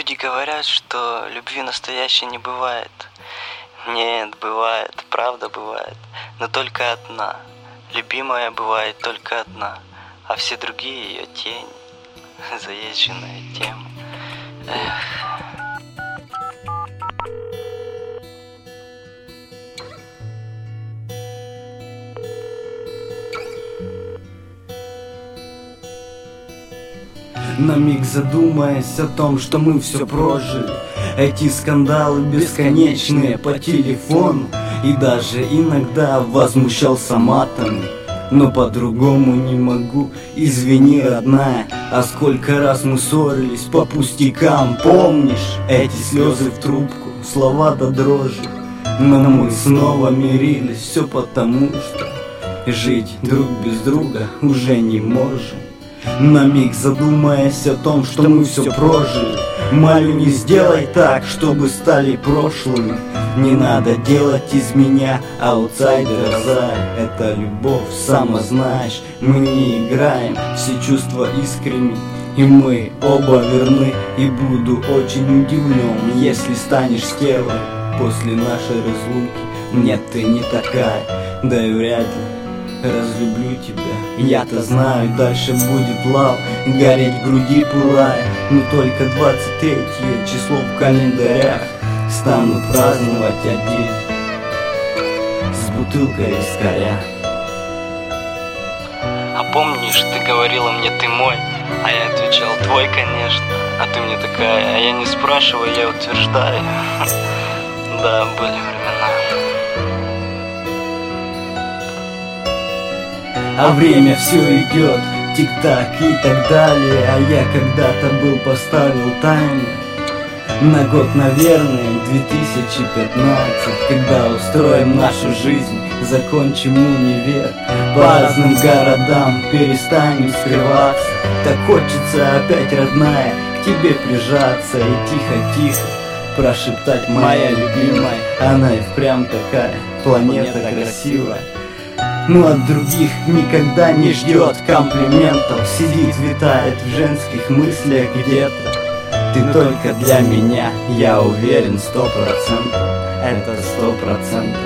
Люди говорят, что любви настоящей не бывает. Нет, бывает, правда бывает, но только одна. Любимая бывает только одна, а все другие ее тень, заезженная тема. На миг задумаясь о том, что мы все прожили, эти скандалы бесконечные по телефону, и даже иногда возмущался матами. Но по-другому не могу, извини, родная. А сколько раз мы ссорились по пустякам, помнишь? Эти слезы в трубку, слова до дрожи. Но мы снова мирились, все потому что жить друг без друга уже не можем. На миг задумаясь о том, что мы все прожили, молю, не сделай так, чтобы стали прошлыми. Не надо делать из меня аутсайдера, зай. Это любовь, сама знаешь, мы не играем, все чувства искренни, и мы оба верны. И буду очень удивлен, если станешь стервой после нашей разлуки. Нет, ты не такая, да и вряд ли разлюблю тебя. Я-то знаю, дальше будет лав, гореть в груди пылая. Но только 23 число в календарях стану праздновать один с бутылкой вискаря. А помнишь, ты говорила мне, ты мой, а я отвечал, твой, конечно. А ты мне такая, а я не спрашиваю, я утверждаю. Да, были времена. А время все идет, тик-так и так далее. А я когда-то был поставил таймер на год, наверное, 2015. Когда устроим нашу жизнь, закончим универ, по разным городам перестанем скрываться. Так хочется опять, родная, к тебе прижаться и тихо-тихо прошептать: моя любимая. Она и впрямь такая, планета красивая, но от других никогда не ждет комплиментов. Сидит, витает в женских мыслях где-то. Ты только для меня, я уверен, 100%. Это 100%.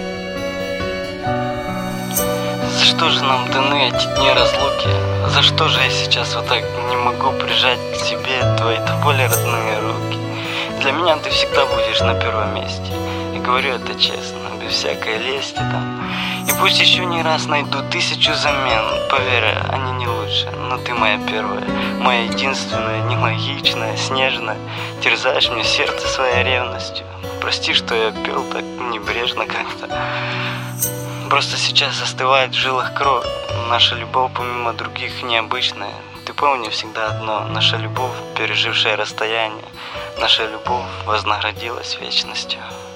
За что же нам даны эти дни разлуки? За что же я сейчас вот так не могу прижать к себе твои до боли родные руки? Для меня ты всегда будешь на первом месте. И говорю это честно, без всякой лести там. И пусть еще не раз найду 1000 замен, поверь, они не лучше. Но ты моя первая, моя единственная, нелогичная, снежная. Терзаешь мне сердце своей ревностью. Прости, что я пел так небрежно как-то. Просто сейчас застывает в жилах кровь. Наша любовь помимо других необычная. Ты помни всегда одно: наша любовь, пережившая расстояние, наша любовь вознаградилась вечностью.